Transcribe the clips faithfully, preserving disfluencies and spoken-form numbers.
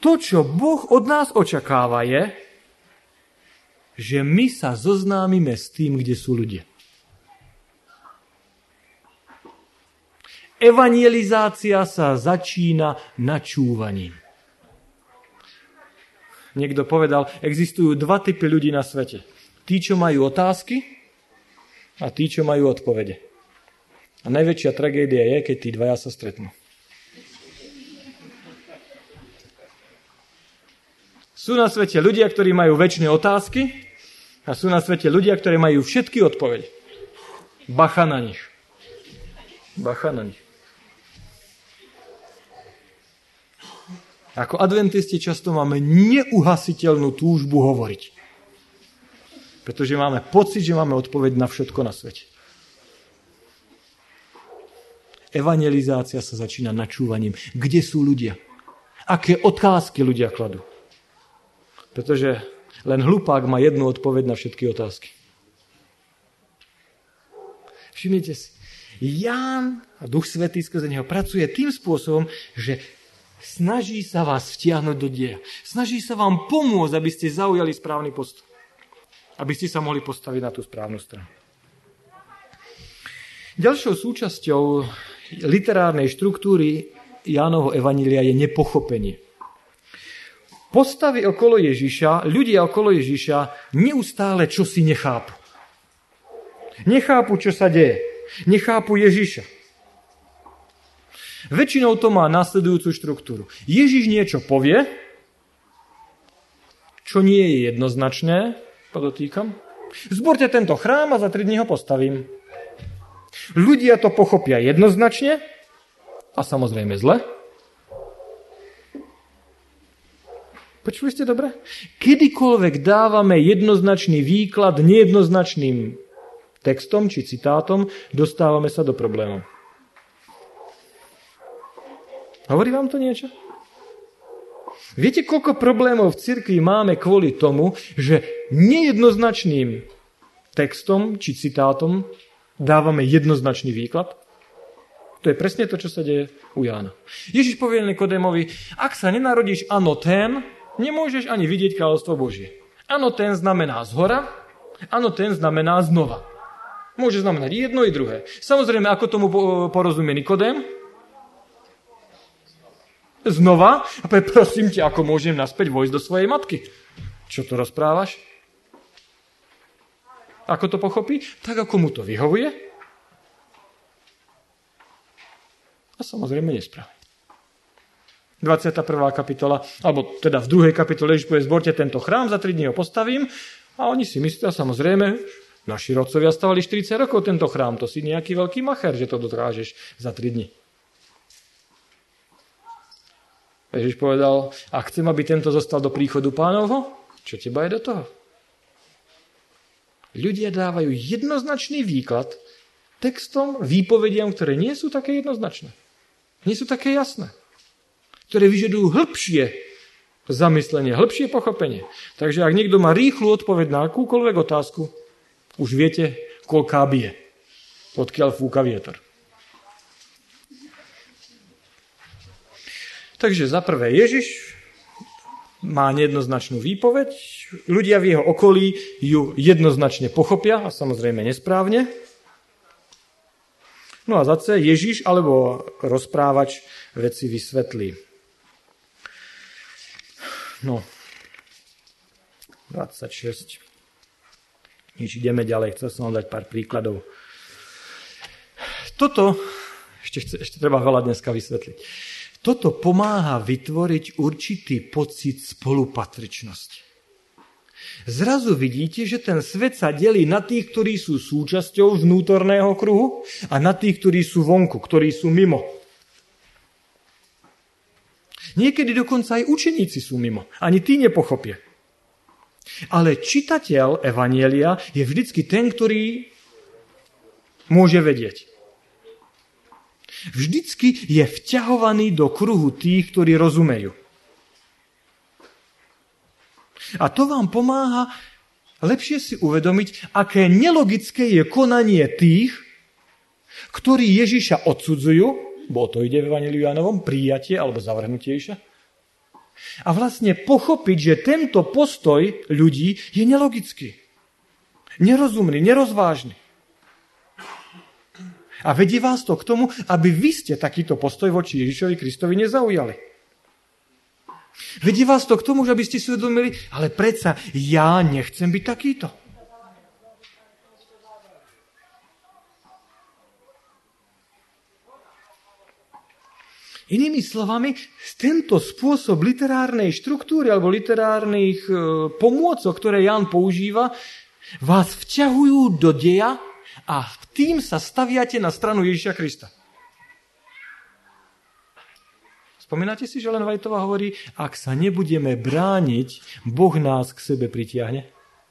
To, čo Boh od nás očakáva, je, že my sa zoznámime s tým, kde sú ľudia. Evangelizácia sa začína načúvaním. Niekto povedal, existujú dva typy ľudí na svete. Tí, čo majú otázky a tí, čo majú odpovede. A najväčšia tragédia je, keď tí dvaja sa stretnú. Sú na svete ľudia, ktorí majú večné otázky a sú na svete ľudia, ktorí majú všetky odpovede. Bacha na nich. Bacha na nich. Ako adventisti často máme neuhasiteľnú túžbu hovoriť. Pretože máme pocit, že máme odpoveď na všetko na svete. Evangelizácia sa začína načúvaním. Kde sú ľudia? Aké otázky ľudia kladú? Pretože len hlupák má jednu odpoveď na všetky otázky. Všimnite si, Ján a Duch Svätý skrze neho pracuje tým spôsobom, že snaží sa vás vtiahnuť do deja. Snaží sa vám pomôcť, aby ste zaujali správny postup. Aby ste sa mohli postaviť na tú správnu stranu. Ďalšou súčasťou literárnej štruktúry Jánovho evanjelia je nepochopenie. Postavy okolo Ježiša, ľudia okolo Ježiša neustále čosi nechápu. Nechápu, čo sa deje. Nechápu Ježiša. Väčšinou to má nasledujúcu štruktúru. Ježiš niečo povie, čo nie je jednoznačné, podotýkam. Zborte tento chrám a za tri dní ho postavím. Ľudia to pochopia jednoznačne a samozrejme zle. Počuli ste dobre? Kedykoľvek dávame jednoznačný výklad nejednoznačným textom či citátom, dostávame sa do problémov. Hovorí vám to niečo? Viete, koľko problémov v cirkvi máme kvôli tomu, že nejednoznačným textom či citátom dávame jednoznačný výklad? To je presne to, čo sa deje u Jána. Ježiš povie Nikodémovi, ak sa nenarodíš anoten, nemôžeš ani vidieť kráľovstvo Božie. Anoten znamená zhora, anoten znamená znova. Môže znamenať jedno i druhé. Samozrejme, ako tomu porozumie Nikodém? Znova? A povie, prosím ťa, ako môžem naspäť vojsť do svojej matky? Čo to rozprávaš? Ako to pochopí? Tak, ako mu to vyhovuje. A samozrejme nesprávne. dvadsiata prvá kapitola, alebo teda v druhej kapitole Ježiš povie, zborte tento chrám, za tri dní ho postavím. A oni si myslia, samozrejme, naši rodcovia stavali štyridsať rokov tento chrám, to si nejaký veľký macher, že to dokážeš za tri dni. Ježiš povedal, a chcem, aby tento zostal do príchodu Pánovho, čo teba je do toho? Ľudia dávajú jednoznačný výklad textom, výpovediam, ktoré nie sú také jednoznačné. Nie sú také jasné. Ktoré vyžadujú hĺbšie zamyslenie, hĺbšie pochopenie. Takže ak niekto má rýchlu odpoveď na akúkoľvek otázku, už viete, koľká bije, odkiaľ fúka vietor. Takže za prvé Ježiš má nejednoznačnú výpoveď, ľudia v jeho okolí ju jednoznačne pochopia a samozrejme nesprávne. No a zase Ježiš alebo rozprávač veci vysvetlí. No, dvadsaťšesť. Nič, ideme ďalej, chcel som vám dať pár príkladov. Toto, ešte, ešte treba veľa dneska vysvetliť, toto pomáha vytvoriť určitý pocit spolupatričnosti. Zrazu vidíte, že ten svet sa delí na tých, ktorí sú súčasťou vnútorného kruhu a na tých, ktorí sú vonku, ktorí sú mimo. Niekedy dokonca aj učeníci sú mimo. Ani tí nepochopia. Ale čitateľ evanjelia je vždycky ten, ktorý môže vedieť. Vždycky je vťahovaný do kruhu tých, ktorí rozumejú. A to vám pomáha lepšie si uvedomiť, aké nelogické je konanie tých, ktorí Ježiša odsudzujú, bo to ide v Evanjeliu Jánovom, prijatie alebo zavrhnutie Ježiša. A vlastne pochopiť, že tento postoj ľudí je nelogický, nerozumný, nerozvážny. A vedie vás to k tomu, aby vy ste takýto postoj voči Ježišovi Kristovi nezaujali. Vedie vás to k tomu, že aby ste si uvedomili, ale predsa ja nechcem byť takýto. Inými slovami, tento spôsob literárnej štruktúry alebo literárnych e, pomôcok, ktoré Ján používa, vás vťahujú do deja a tým sa staviate na stranu Ježiša Krista. Spomínate si, že Ellen Whiteová hovorí, ak sa nebudeme brániť, Boh nás k sebe pritiahne?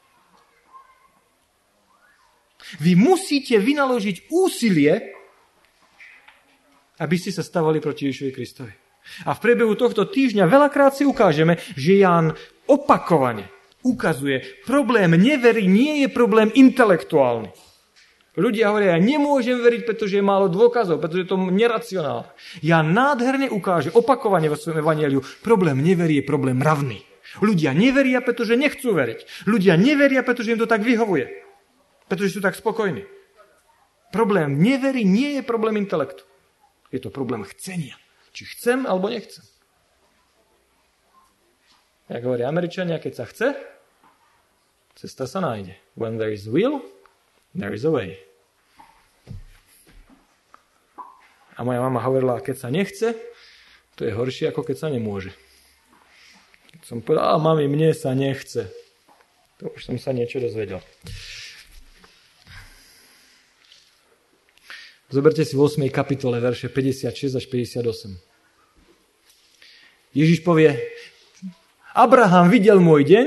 Vy musíte vynaložiť úsilie, aby ste sa stavali proti Ježišovi Kristovi. A v priebehu tohto týždňa veľakrát si ukážeme, že Ján opakovane ukazuje, problém nevery nie je problém intelektuálny. Ľudia hovoria, ja nemôžem veriť, pretože je málo dôkazov, pretože je to neracionálne. Ja nádherne ukážem opakovane vo svojom evanjeliu, problém neverí je problém mravný. Ľudia neveria, pretože nechcú veriť. Ľudia neveria, pretože im to tak vyhovuje. Pretože sú tak spokojní. Problém nevery nie je problém intelektu. Je to problém chcenia. Či chcem, alebo nechcem. Jak hovoria Američania, keď sa chce, cesta sa nájde. When there is will, there is a way. A moja mama hovorila, keď sa nechce, to je horšie, ako keď sa nemôže. Keď som povedal, mami, mne sa nechce. To už som sa niečo dozvedel. Zoberte si v ôsmej kapitole verše päťdesiatšesť až päťdesiatosem. Ježiš povie, Abraham videl môj deň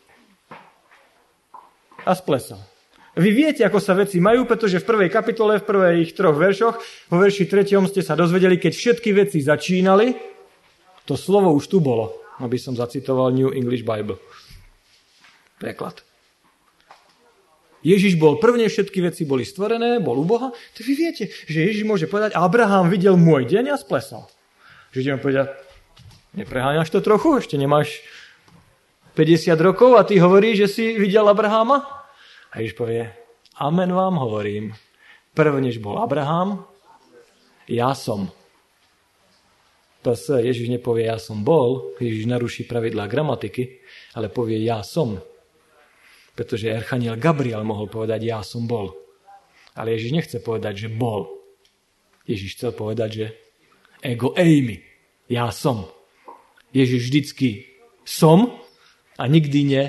a splesal. Vy viete, ako sa veci majú, pretože v prvej kapitole, v prvých troch veršoch, vo verši treťom ste sa dozvedeli, keď všetky veci začínali, to slovo už tu bolo, aby som zacitoval New English Bible. Preklad. Ježiš bol prvne, všetky veci boli stvorené, bol u Boha, tak vy viete, že Ježiš môže povedať, Abraham videl môj deň a splesal. Že ideme povedať, nepreháňaš to trochu, ešte nemáš päťdesiat rokov a ty hovoríš, že si videl Abrahama? A Ježiš povie, amen vám hovorím, prvnež bol Abraham, ja som. Pes Ježiš nepovie, ja som bol, Ježiš naruší pravidlá gramatiky, ale povie, ja som. Pretože archaniel Gabriel mohol povedať, ja som bol. Ale Ježiš nechce povedať, že bol. Ježiš chcel povedať, že ego eimi, ja som. Ježiš vždycky som a nikdy ne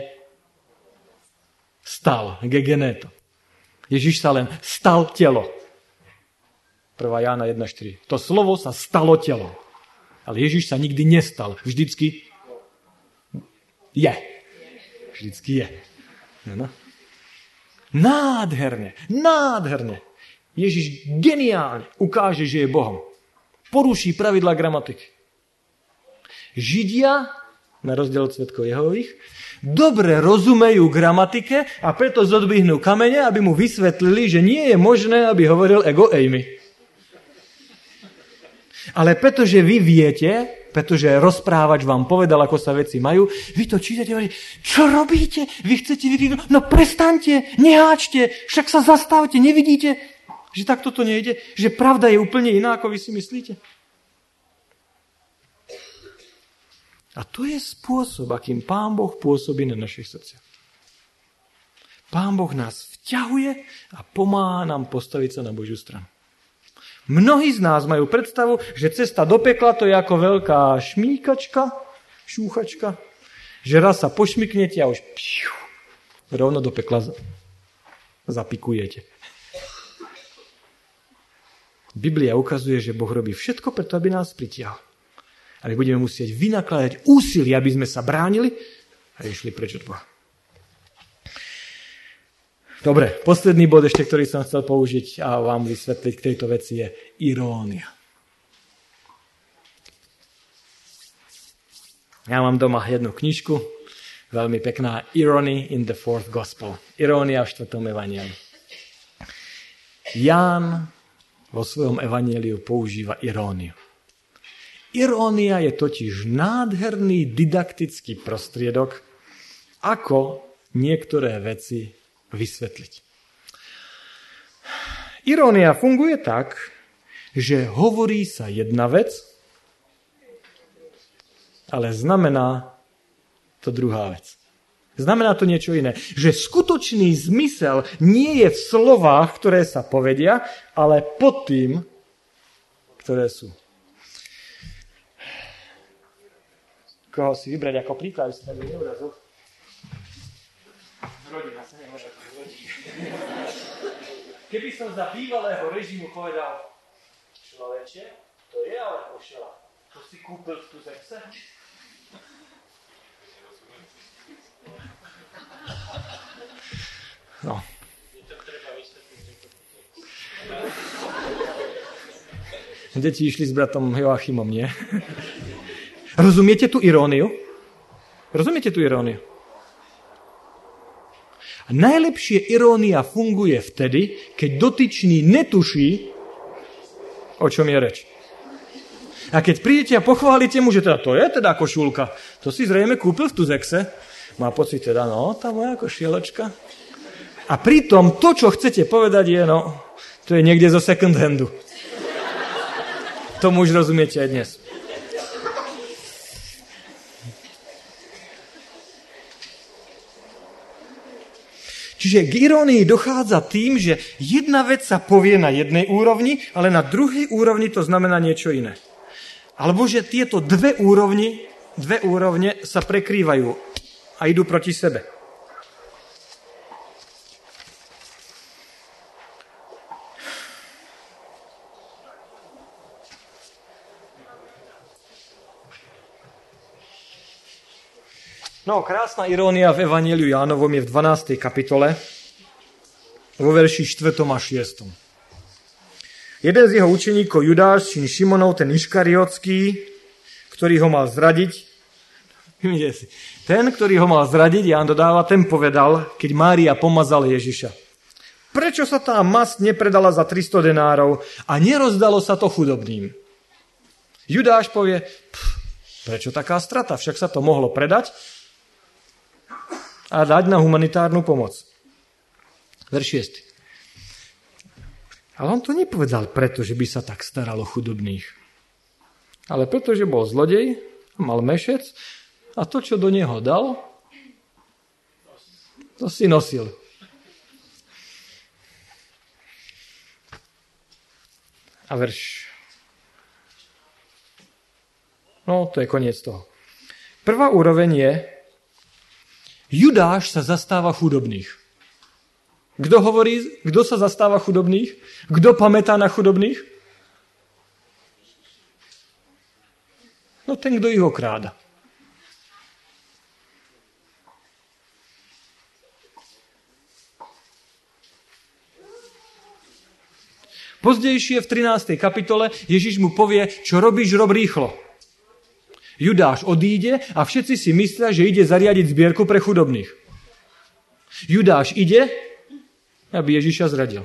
stal, gegeneto. Ježiš sa len stal telo. prvá Jána jedna štyri. To slovo sa stalo telo. Ale Ježiš sa nikdy nestal. Vždycky je. Vždycky je. No. Nádherne, nádherne. Ježiš geniálne ukáže, že je Bohom. Poruší pravidlá gramatiky. Židia, na rozdiel od svedkov Jehových, dobre rozumejú gramatike a preto zodvihnú kamene, aby mu vysvetlili, že nie je možné, aby hovoril ego eimi. Ale pretože vy viete, pretože rozprávač vám povedal, ako sa veci majú, vy to čítate a hovoríte, čo robíte? Vy chcete vykrikovať, no prestaňte, neháčte, však sa zastavte, nevidíte, že takto to nejde, že pravda je úplne iná, ako vy si myslíte. A to je spôsob, akým Pán Boh pôsobí na našich srdciach. Pán Boh nás vťahuje a pomáha nám postaviť sa na Božiu stranu. Mnohí z nás majú predstavu, že cesta do pekla to je ako veľká šmíkačka, šúchačka, že raz sa pošmyknete a už pšiu, rovno do pekla zapikujete. Biblia ukazuje, že Boh robí všetko preto, aby nás pritiahol. Ale budeme musieť vynakladať úsilie, aby sme sa bránili a išli preč od Boha. Dobre, posledný bod ešte, ktorý som chcel použiť a vám vysvetliť k tejto veci je irónia. Ja mám doma jednu knižku, veľmi pekná, Irony in the Fourth Gospel. Irónia v štvrtom evanjeliu. Ján vo svojom evanjeliu používa iróniu. Irónia je totiž nádherný didaktický prostriedok, ako niektoré veci vysvetliť. Irónia funguje tak, že hovorí sa jedna vec, ale znamená to druhá vec. Znamená to niečo iné. Že skutočný zmysel nie je v slovách, ktoré sa povedia, ale pod tým, ktoré sú. Koho si vybrať ako príklad, aby si tak neurazil? Rodina sa nemôže ako rodina. Keby som za bývalého režimu povedal, človeče, to je ale pošela. To si kúpil v Tuzekse? No. Deti išli s bratom Joachimom, nie? Rozumiete tú iróniu? Rozumiete tú iróniu? A najlepšie irónia funguje vtedy, keď dotyčný netuší, o čom je reč. A keď prídete a pochválite mu, že teda to je teda košúlka, to si zrejme kúpil v Tuzekse, má pocit teda, no, tá moja košieločka. A pritom to, čo chcete povedať, je, no, to je niekde zo second handu. Tomu už rozumiete aj dnes. Čiže k irónii dochádza tým, že jedna vec sa povie na jednej úrovni, ale na druhej úrovni to znamená niečo iné. Alebo že tieto dve úrovni, dve úrovne sa prekrývajú a idú proti sebe. No, krásna irónia v Evanjeliu Jánovom je v dvanástej kapitole, vo verši štvrtom a šiestom. Jeden z jeho učeníkov, Judáš, syn Šimonov, ten Iškariotský, ktorý ho mal zradiť, ten, ktorý ho mal zradiť, Ján dodáva, ten povedal, keď Mária pomazala Ježiša. Prečo sa tá masť nepredala za tristo denárov a nerozdalo sa to chudobným? Judáš povie, prečo taká strata? Však sa to mohlo predať a dať na humanitárnu pomoc. Verš šiesty. Ale on to nepovedal preto, že by sa tak staral o chudobných. Ale preto, že bol zlodej, mal mešec a to, čo do neho dal, to si nosil. A verš. No, to je koniec toho. Prvá úroveň je, Judáš sa zastáva chudobných. Kto hovorí, kto sa zastáva chudobných? Kto pamätá na chudobných? No ten, kto ich okráda. Pozdejšie v trinástej kapitole Ježiš mu povie, čo robíš, rob rýchlo. Judáš odíde a všetci si myslia, že ide zariadiť zbierku pre chudobných. Judáš ide, aby Ježiša zradil.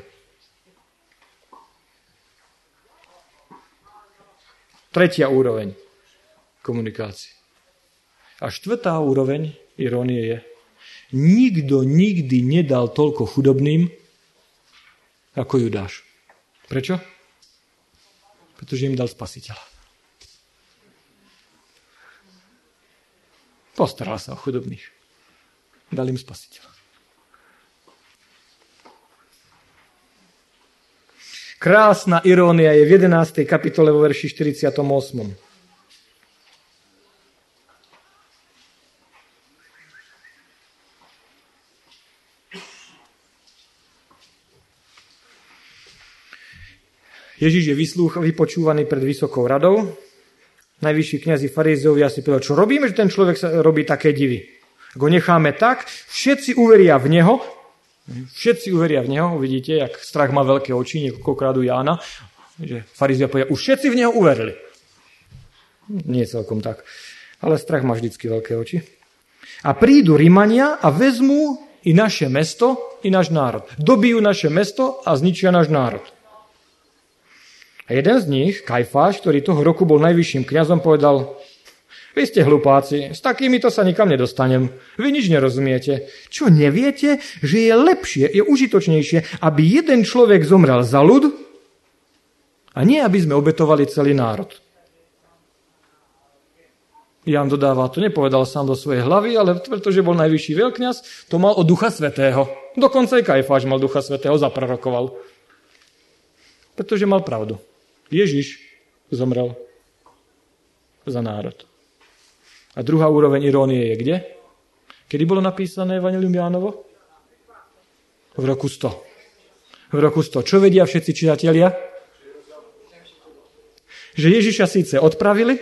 Tretia úroveň komunikácie. A štvrtá úroveň irónie je, nikto nikdy nedal toľko chudobným ako Judáš. Prečo? Pretože im dal Spasiteľa. Postaral sa o chudobných. Dal im Spasiteľa. Krásna irónia je v jedenástej kapitole vo verši štyridsiatom ôsmom. Ježiš je vyslúch, vypočúvaný pred vysokou radou. Najvyšší kňazi farizejovia si povedali, čo robíme, že ten človek sa robí také divy. Ak ho necháme tak, všetci uveria v neho, všetci uveria v neho, uvidíte, jak strach má veľké oči, niekoľkokrát u Jána, že farizejovia povedia, už všetci v neho uverili. Nie celkom tak, ale strach má vždycky veľké oči. A prídu Rimania a vezmú i naše mesto, i náš národ. Dobijú naše mesto a zničia náš národ. A jeden z nich, Kajfáš, ktorý toho roku bol najvyšším kňazom, povedal: vy ste hlupáci, s takýmito sa nikam nedostanem. Vy nič nerozumiete. Čo neviete, že je lepšie, je užitočnejšie, aby jeden človek zomrel za ľud, a nie aby sme obetovali celý národ. Ján dodáva, to nepovedal sám do svojej hlavy, ale pretože bol najvyšší veľkňaz, to mal od Ducha Svätého. Dokonca aj Kajfáš mal Ducha Svätého, zaprorokoval. Pretože mal pravdu. Ježiš zomrel za národ. A druhá úroveň irónie je kde? Kedy bolo napísané Evangelium Jánovo? V roku sto. V roku sto. Čo vedia všetci čitatelia? Že Ježiša síce odpravili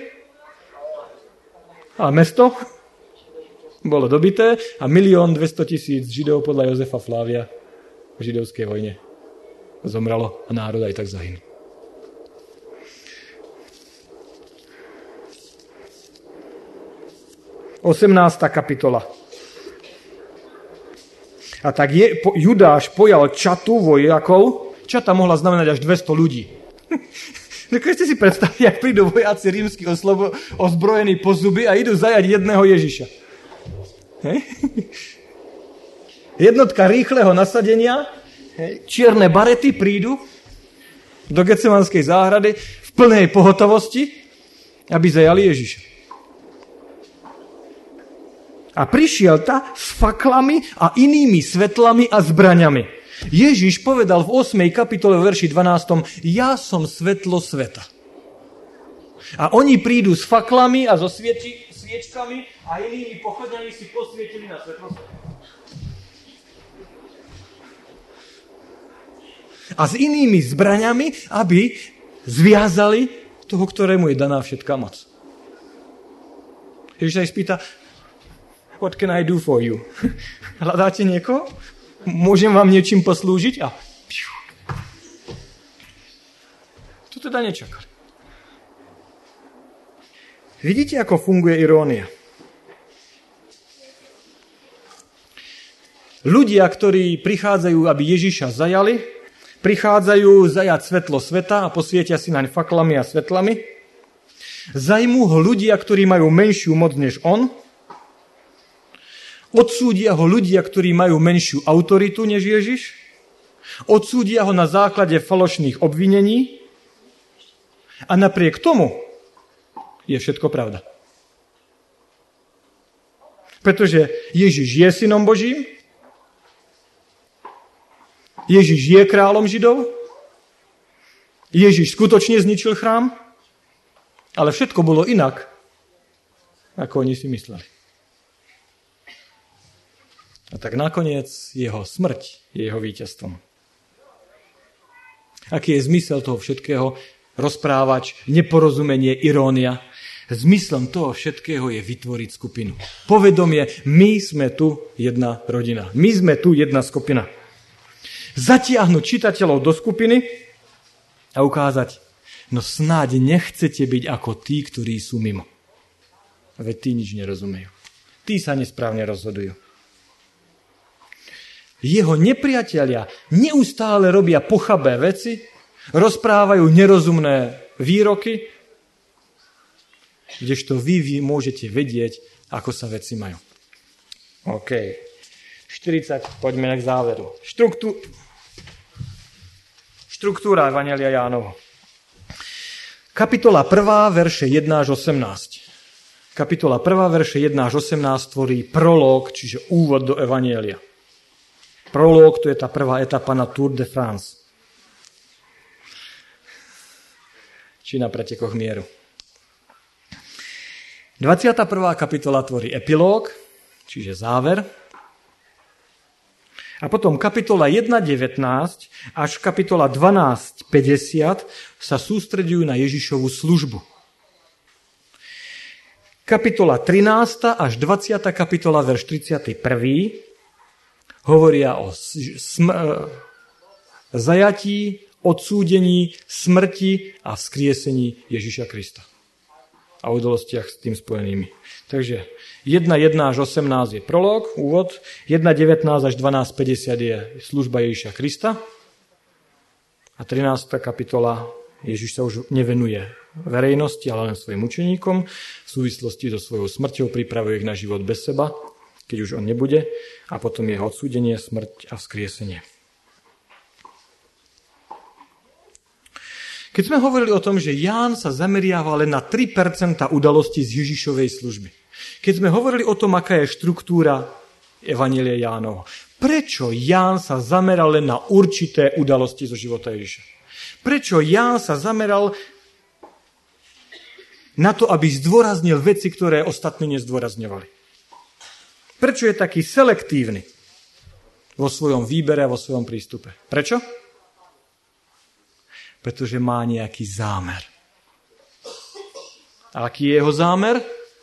a mesto bolo dobité a milión dvesto tisíc Židov podľa Jozefa Flávia v židovskej vojne zomrelo a národ aj tak zahynul. osemnásta kapitola. A tak je, po, Judáš pojal čatu vojakov. Čata mohla znamenať až dvesto ľudí. Dokážete si predstaviť, ak prídu vojaci rímsky oslobo, ozbrojení po zuby a idú zajať jedného Ježiša. Hej? Jednotka rýchleho nasadenia, hej, čierne barety prídu do Getsemanskej záhrady v plnej pohotovosti, aby zajali Ježiša. A prišiel ta s faklami a inými svetlami a zbraňami. Ježiš povedal v ôsmej kapitole v verši dvanástom: ja som svetlo sveta. A oni prídu s faklami a so svieči, sviečkami a inými pochodňami si posvietili na svetlo sveta. A s inými zbraňami, aby zviazali toho, ktorému je daná všetká moc. Ježiš sa ich spýta: what can I do for you? Hľadáte niekoho? Môžem vám niečím poslúžiť? A piu. To teda nečakali. Vidíte, ako funguje irónia? Ľudia, ktorí prichádzajú, aby Ježiša zajali, prichádzajú zajať svetlo sveta a posvietia si naň faklami a svetlami. Zajmú ho ľudia, ktorí majú menšiu moc než on. Odsúdia ho ľudia, ktorí majú menšiu autoritu než Ježiš. Odsúdia ho na základe falošných obvinení. A napriek tomu je všetko pravda. Pretože Ježiš je synom Božím, Ježiš je kráľom Židov, Ježiš skutočne zničil chrám, ale všetko bolo inak, ako oni si mysleli. A tak nakoniec jeho smrť je jeho víťazstvom. Aký je zmysel toho všetkého? Rozprávač, neporozumenie, irónia. Zmyslom toho všetkého je vytvoriť skupinu. Povedomie, my sme tu jedna rodina. My sme tu jedna skupina. Zatiahnuť čitateľov do skupiny a ukázať, no snáď nechcete byť ako tí, ktorí sú mimo. Veď tí nič nerozumejú. Tí sa nesprávne rozhodujú. Jeho nepriatelia neustále robia pochabé veci, rozprávajú nerozumné výroky, kdežto vy, vy môžete vedieť, ako sa veci majú. OK. štyridsať, poďme k záveru. Štruktú... Štruktúra Evanjelia Jánovo. Kapitola prvá, verše jeden až osemnásť. Kapitola prvá, verše jeden až osemnásť tvorí prolog, čiže úvod do Evanjelia. Prolog, to je tá prvá etapa na Tour de France. Či na pretekoch mieru. dvadsiata prvá kapitola tvorí epilóg, čiže záver. A potom kapitola jedna devätnásť až kapitola dvanásť päťdesiat sa sústreďujú na Ježišovu službu. Kapitola trinásta až dvadsiata kapitola, verš tridsiaty prvý hovoria o sm- zajatí, odsúdení, smrti a vzkriesení Ježiša Krista. A udalostiach s tým spojenými. Takže jedna jedna až osemnásť je prolog, úvod, jedna devätnásť až dvanásť päťdesiat je služba Ježiša Krista a trinásta kapitola Ježiš sa už nevenuje verejnosti, ale len svojim učeníkom. V súvislosti so svojou smrťou pripravuje ich na život bez seba, keď už on nebude, a potom jeho odsúdenie, smrť a vzkriesenie. Keď sme hovorili o tom, že Ján sa zameriava len na tri percentá udalostí z Ježišovej služby. Keď sme hovorili o tom, aká je štruktúra Evanjelia Jánovho. Prečo Ján sa zameral len na určité udalosti zo života Ježiša? Prečo Ján sa zameral na to, aby zdôraznil veci, ktoré ostatní nezdôrazňovali? Prečo je taký selektívny vo svojom výbere a vo svojom prístupe? Prečo? Pretože má nejaký zámer. A aký je jeho zámer?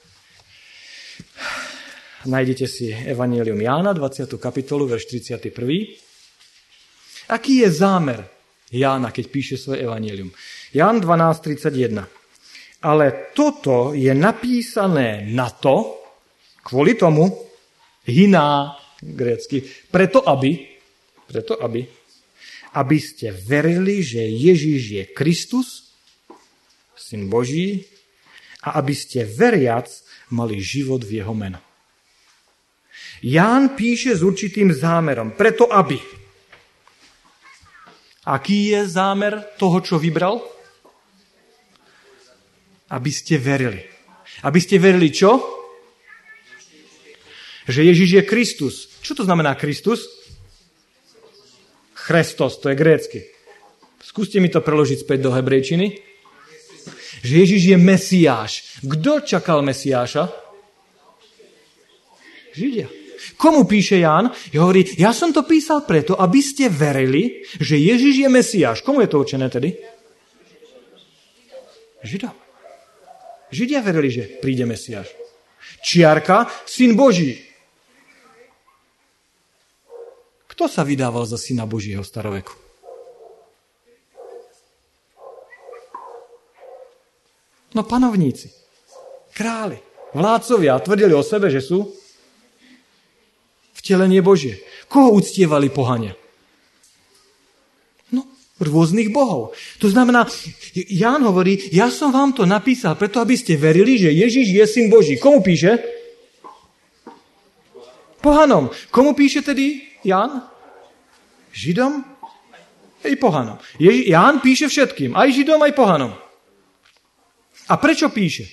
Nájdete si Evanjelium Jána, dvadsiatu kapitolu, verš tridsiaty prvý. Aký je zámer Jána, keď píše svoje evanjelium? Ján dvanásť tridsaťjeden. Ale toto je napísané na to, kvôli tomu, hiná, grécky, preto aby, preto aby, aby ste verili, že Ježiš je Kristus, Syn Boží, a aby ste veriac mali život v jeho meno. Ján píše s určitým zámerom, preto aby. Aký je zámer toho, čo vybral? Aby ste verili. Aby ste verili čo? Že Ježiš je Kristus. Čo to znamená Kristus? Christos, to je grécky. Skúste mi to preložiť späť do hebrejčiny. Že Ježiš je Mesiáš. Kto čakal Mesiáša? Židia. Komu píše Ján? Hovorí, ja som to písal preto, aby ste verili, že Ježiš je Mesiáš. Komu je to určené tedy? Židom. Židia verili, že príde Mesiáš. Čiarka, Syn Boží. Kto sa vydával za Syna Božího staroveku? No panovníci, králi, vládcovia tvrdili o sebe, že sú vtelenie Božie. Koho uctievali pohania? No, rôznych bohov. To znamená, Ján hovorí, ja som vám to napísal preto, aby ste verili, že Ježiš je Syn Boží. Komu píše? Pohanom. Komu píše tedy Ján? Židom i pohanom. Ježi- Ján píše všetkým, aj Židom, aj pohanom. A prečo píše?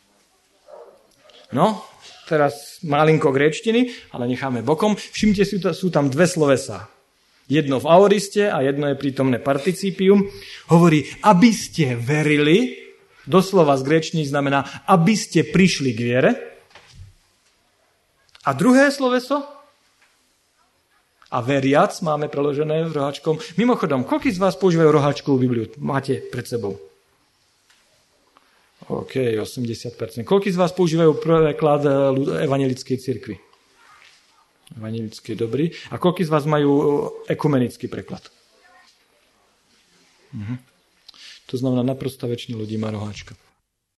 No, teraz malinko gréčtiny, ale necháme bokom. Všimte si, sú tam dve slovesá. Jedno v aoriste a jedno je prítomné participium. Hovorí, aby ste verili, doslova z gréčtiny znamená, aby ste prišli k viere. A druhé sloveso, a veriac, máme preložené v roháčkom. Mimochodom, koľko z vás používajú roháčkovú Bibliu? Máte pred sebou. OK, osemdesiat percent. Koľko z vás používajú preklad evanjelickej cirkvi? Evanjelický, dobrý. A koľko z vás majú ekumenický preklad? Mhm. To znamená, naprosto väčšina ľudí má roháčka.